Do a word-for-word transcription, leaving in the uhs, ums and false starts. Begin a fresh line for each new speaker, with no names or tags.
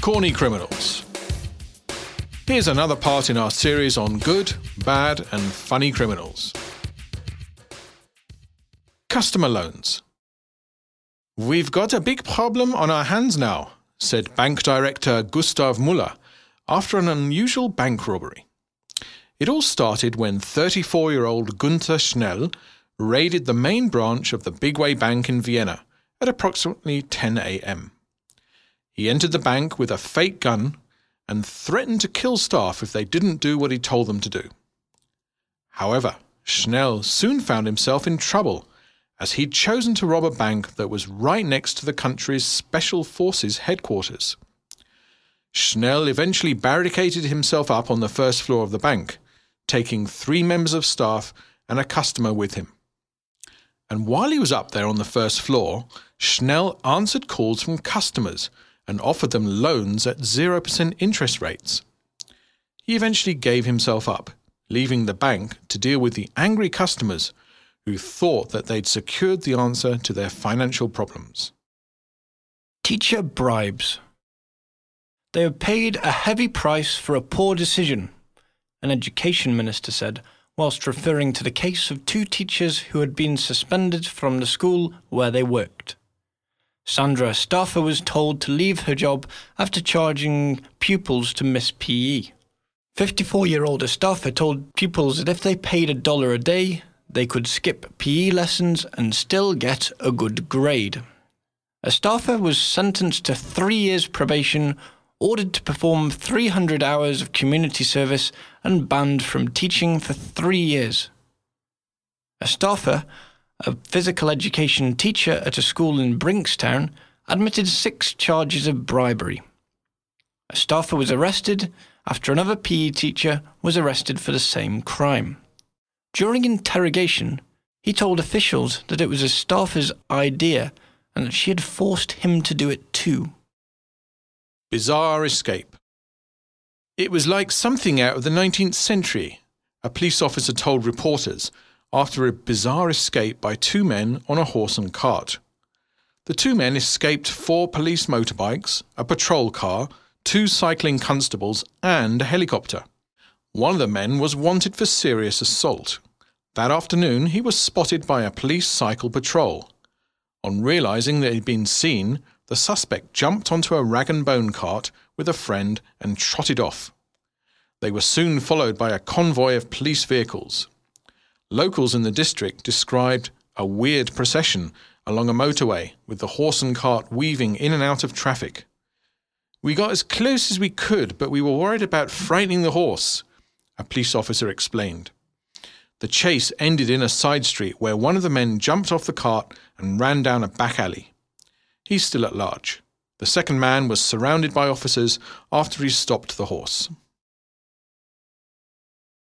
Corny criminals. Here's another part in our series on good, bad and funny criminals. Customer loans. We've got a big problem on our hands now, said Bank Director Gustav Müller after an unusual bank robbery. It all started when thirty-four-year-old Gunther Schnell raided the main branch of the Bigway Bank in Vienna at approximately ten a.m. He entered the bank with a fake gun and threatened to kill staff if they didn't do what he told them to do. However, Schnell soon found himself in trouble as he'd chosen to rob a bank that was right next to the country's Special Forces headquarters. Schnell eventually barricaded himself up on the first floor of the bank, taking three members of staff and a customer with him. And while he was up there on the first floor, Schnell answered calls from customers and offered them loans at zero percent interest rates. He eventually gave himself up, leaving the bank to deal with the angry customers who thought that they'd secured the answer to their financial problems.
Teacher bribes. They have paid a heavy price for a poor decision, an education minister said, whilst referring to the case of two teachers who had been suspended from the school where they worked. Sandra Stauffer was told to leave her job after charging pupils to miss P E. fifty-four-year-old Stauffer told pupils that if they paid a dollar a day, they could skip P E lessons and still get a good grade. Stauffer was sentenced to three years probation, ordered to perform three hundred hours of community service and banned from teaching for three years. Stauffer, a physical education teacher at a school in Brinkstown, admitted six charges of bribery. Stauffer was arrested after another P E teacher was arrested for the same crime. During interrogation, he told officials that it was Stauffer's idea and that she had forced him to do it too.
Bizarre escape. It was like something out of the nineteenth century, a police officer told reporters after a bizarre escape by two men on a horse and cart. The two men escaped four police motorbikes, a patrol car, two cycling constables and a helicopter. One of the men was wanted for serious assault. That afternoon, he was spotted by a police cycle patrol. On realising that he'd been seen, the suspect jumped onto a rag and bone cart with a friend and trotted off. They were soon followed by a convoy of police vehicles. Locals in the district described a weird procession along a motorway with the horse and cart weaving in and out of traffic. "We got as close as we could, but we were worried about frightening the horse," a police officer explained. The chase ended in a side street where one of the men jumped off the cart and ran down a back alley. He's still at large. The second man was surrounded by officers after he stopped the horse.